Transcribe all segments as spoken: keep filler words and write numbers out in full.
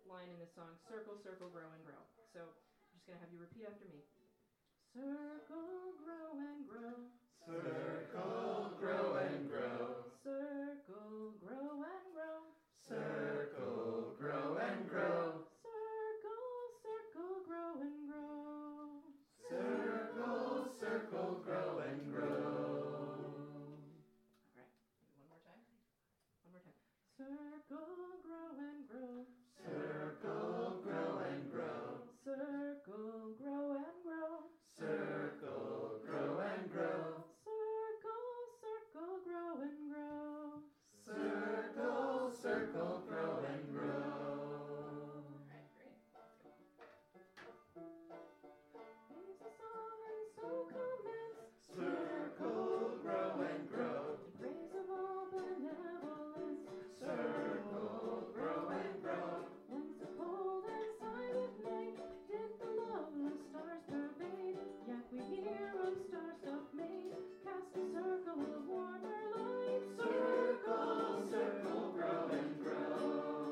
line in this song, circle, circle, grow, and grow. So I'm just going to have you repeat after me. Circle, grow, and grow. Circle, grow, and grow. Circle, grow, and grow. Circle, grow, and grow. Circle, circle, grow, and grow. Circle, circle, grow, and grow. All right, maybe one more time. One more time. Circle, grow, and grow. Circle, grow, and grow. Circle, grow, and grow. Circle, grow, and grow. Circle, circle, grow, and grow. Circle, circle, grow, and grow. All right, great. Let's go. Is the song and so commence. Circle, grow, and grow. In praise of all benevolence. Circle, grow, and grow. Once a cold and silent night did the loveless stars pervade. Yet we hear of star-stuffed maid cast a circle of warmer light. Circle, circle, grow, and grow.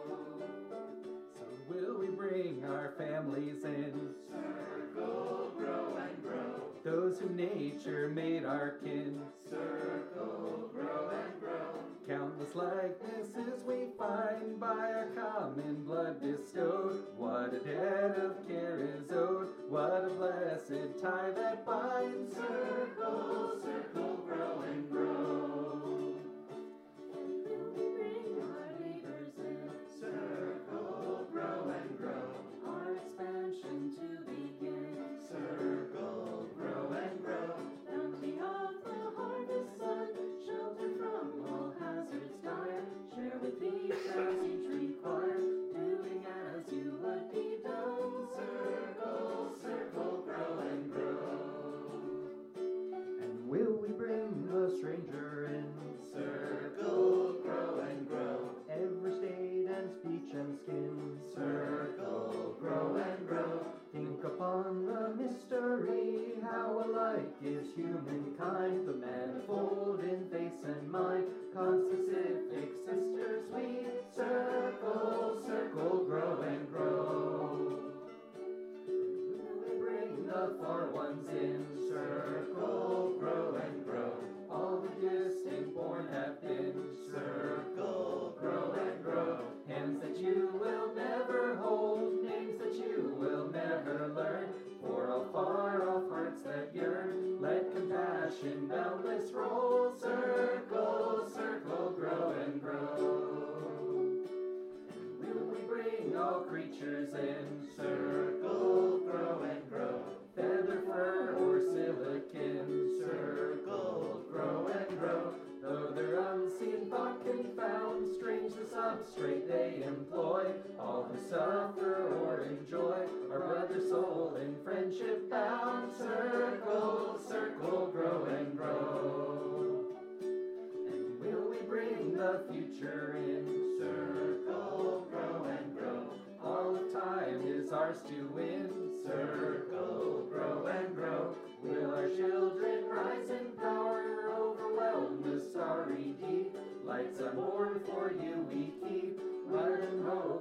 So will we bring our families in, Circle, grow, and grow. those whom nature made our kin. Circle, grow, and grow. Countless likenesses we find by our common blood bestowed. What a debt of care is owed, what a blessed tie that binds. Circle, circle, grow, and grow. And will we bring our neighbors in, Circle, grow, and grow. our expansion to begin. Circle, grow, and grow. Bounty of the harvest sun, shelter from all hazards dire. Share with each as each require, doing as you would be done. Circle, circle, grow, and grow. And will we bring the stranger in, Circle, grow, and grow. every state and speech and skin. Circle, grow, and grow. Think upon the mystery, how alike is humankind, the manifold in face and mind, conspecific sisters we. Circle, circle, grow, and grow. Will we bring the far ones in, Circle, grow, and grow. all the distant born have been. Circle, grow, and grow. Hands that you will never hold, names that you will never learn, for all far off hearts that yearn, let compassion boundless roll. Circle, circle, grow, and grow. And will we bring all creatures in, Circle, grow, and grow. feather, fur, or silicon. Circle, grow, and grow. Though their unseen thought confound, strange the substrate they employ, all who suffer or enjoy are brother soul in friendship bound. Circle, circle, grow, and grow. And will we bring the future in, Circle, grow, and grow. all of time is ours to win. Circle, grow, and grow. Will our children rise in power, overwhelm the starry deep? Lights unborn for you we keep, blood and hope